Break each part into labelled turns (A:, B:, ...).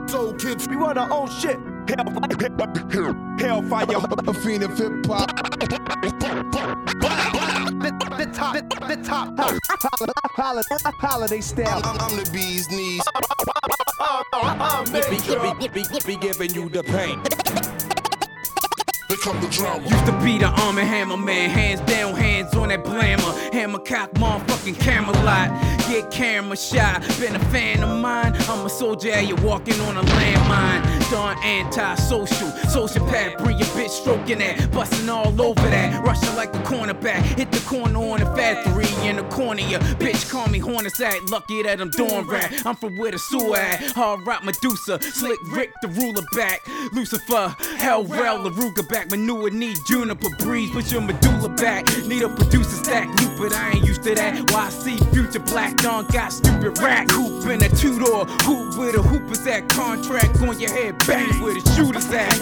A: Soul kids, we run our own shit. Hellfire, a fiend of hip hop. The top holiday style. I'm the bee's knees.
B: Be giving you the pain.
A: Become the drama.
C: Used to be the Arm & Hammer man, hands down, hands on that blammer. Hammer cock, motherfucking Camelot. Get camera shot, been a fan of mine. I'm a soldier, you walking on a landmine. Darn anti-social, sociopath, bring your bitch stroking that, busting all over that, rushing like the cornerback. Hit the corner on the fat 3 in the corner. Your bitch call me Hornacek, lucky that I'm doing rap. I'm from where the sewer at, hard rock Medusa, slick Rick the ruler back, Lucifer, Hell Rel, LaRuga back. Manure need juniper breeze, put your medulla back. Need a producer stack loop, but I ain't used to that. Why I see future black Don got stupid rack. Hoop in a two-door, hoop with a hoopers at. Contract on your head, bang where the shooters at.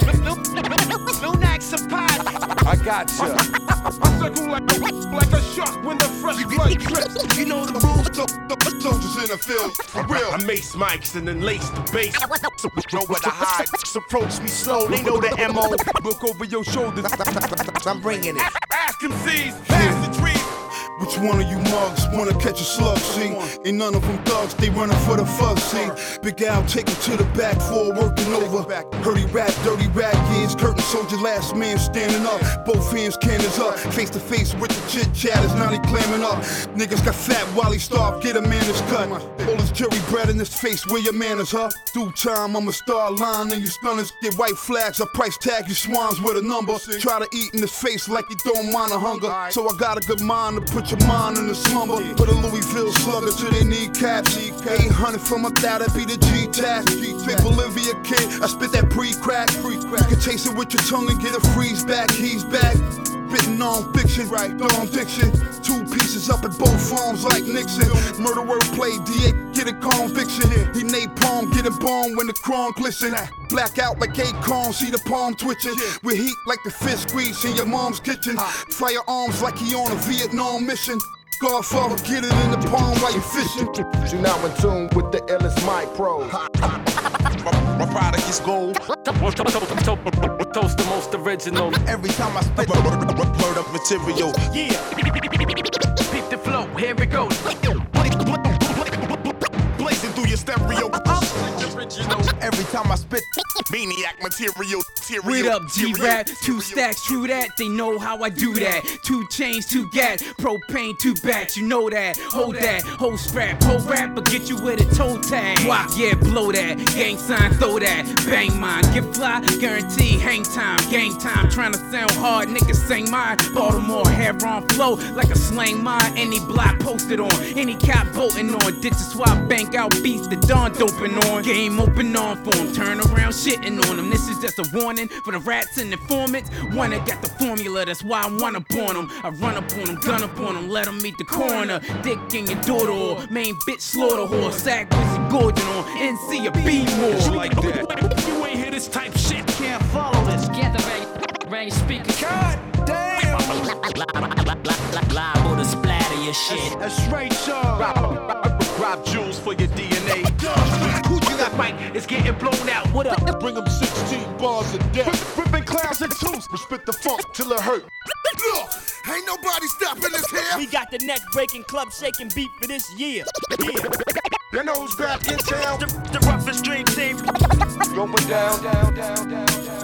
A: Lunax surprise. I gotcha. I circle like a shark when the fresh blood drips. You know the rules, soldiers in the field. For real. I mace mics and then lace the bass. Know where to hide. Approach me slow, they know the MO. Look over your shoulders. I'm bringing it. Ask him C's, pass the trees. Which one of you mugs wanna catch a slug, see? Ain't none of them thugs, they running for the fuzz, see? Big Al take him to the back for working over. Dirty rap, years, curtain soldier, last man standing up. Both hands cannons up, face to face with the chit chatters, now they clamming up. Niggas got fat while he starved, get a man his cut. All his jury bread in his face, where your manners, huh? Due time, I'm a star line, and you stunners get white flags. I price tag you swans with a number. Try to eat in his face like you don't mind the hunger. So I got a good mind to put your mind in the slumber. Put a Louisville slugger to their kneecaps. 800 from a thou, that be the G-Tax. Big Bolivia kid, I spit that pre-crack. You can taste it with your tongue and get a freeze back. He's back. Spitting on fiction, right? Throwing diction. 2 pieces up at both arms like Nixon. Murder word play, DA, get a conviction. He napalm, get a bomb when the chrome glisten. Black out like Akon, see the palm twitching. With heat like the fish squeeze in your mom's kitchen. Firearms like he on a Vietnam mission. Godfather, get it in the palm while you fishing.
D: You're now in tune with the illest mic pros.
A: My product is gold.
B: Toast the most original.
A: Every time I spit blurred up material.
C: Yeah, peep the flow, here it goes.
A: Blazing through your stereo. Every time I spit maniac material.
C: Read up G-Rap, 2 stacks, true that. They know how I do that. 2 chains, 2 gas, propane, 2 bats. You know that. Hold that, whole strap, whole rap, but get you with a toe tag. Why? Yeah, blow that. Gang sign, throw that. Bang mine, get fly, guarantee hang time, gang time. Trying to sound hard, niggas sing mine. Baltimore hair on flow like a slang mine. Any block posted on, any cop voting on. Ditches swap, bank out beats, the dawn doping on. Game open on for them, turn around shitting on them. This is just a warning for the rats and informants. One that got the formula, that's why I run up on them. I run up on them, gun up on them, let them meet the coroner. Dick in your daughter or main bitch slaughter whore. Sack pussy gorging on NC or B more.
A: It's like that.
C: You ain't hear this type shit.
E: Can't follow this. Get the range speaker.
A: God damn.
E: Live or to splatter your shit.
A: That's straight show. Rob jewels for your DNA.
C: Who you got, Mike? It's getting blown out. What up?
A: Bring them 16 bars of death. Ripping clouds and twos. Spit the funk till it hurt. Ain't nobody stopping us here.
F: We got the neck breaking, club shaking beat for this year.
A: You know who's back in town?
F: The roughest dream team.
D: Going down, down, down, down, down.